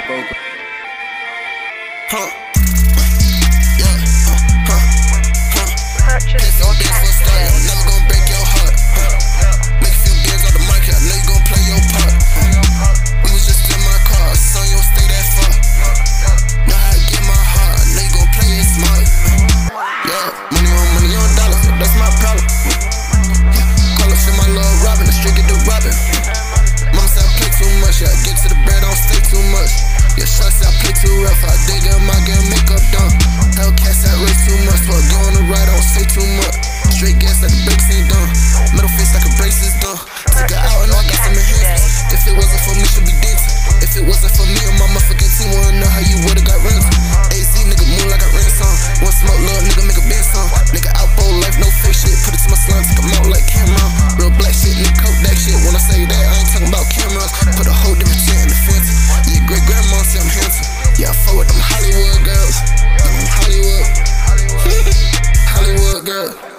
Purchase your tracks today. Never gonna break your heart. Make a few bands out the market. I know you gon' play your part. We was just in my car. Son, you don't stay that far. Know how to get my heart. I know you gon' play it smart. Yeah, money on dollars. That's my problem. Call up in my little Robin. The street get the robbing. Mama said I play too much. Yeah, I get to the bread, I don't stay too much. Yeah, shots I play too rough. I dig them, I get makeup done. Hellcats that race too much. But go on the ride, I don't say too much. Straight gas like the brakes ain't done. Middle face like a brace is done. Took her out and I got some enhancements. If it wasn't for me, she'd be dancing. If it wasn't for me and my motherfucking team, wanna know how you would've got rings. AZ nigga moon like a ransom. One smoke, little nigga make a bend song. Nigga outbo life, no fake shit. Put it to my slime, take 'em out like Cameron. Real black shit, nigga coke that shit. When I say that, I ain't talking about cameras. Put a whole different shit in the fence. Yeah, great grandma say I'm handsome. Yeah, I fuck with them Hollywood girls. Hollywood girl.